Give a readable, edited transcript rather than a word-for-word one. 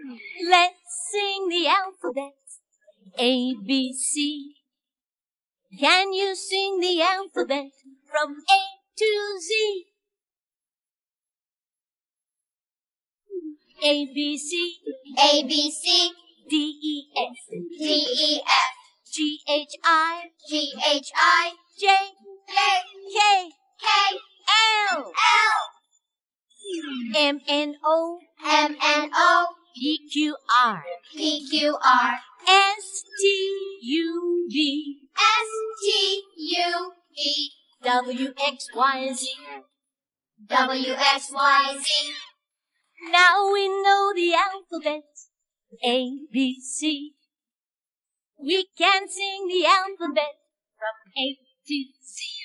Let's sing the alphabet. A, B, C. Can you sing the alphabet from A to Z? A, B, C. A, B, C. D, E, F. D, E, F. G, H, I. G, H, I. J, J, K. K. L. L. M, N, O. M, N, O. P, Q, R. P, Q, R. S, T, U, V. S, T, U, V. W, X, Y, Z. W, X, Y, Z. Now we know the alphabet. A, B, C. We can sing the alphabet from A to Z.